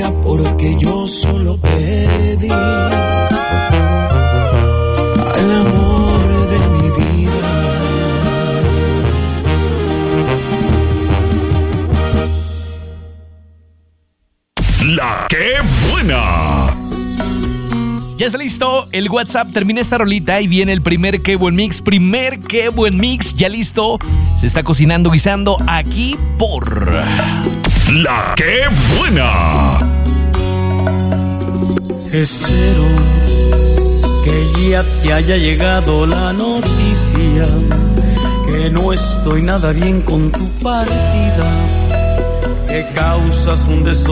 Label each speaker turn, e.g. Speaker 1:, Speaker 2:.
Speaker 1: alegría porque yo solo pedí al amor de mi vida.
Speaker 2: La que buena.
Speaker 3: Ya está listo el WhatsApp, termina esta rolita y viene el primer Qué Buen Mix. Primer Qué Buen Mix, ya listo. Se está cocinando, guisando aquí por
Speaker 2: La que buena.
Speaker 1: Espero que ya te haya llegado la noticia que no estoy nada bien con tu partida, que causas un desorden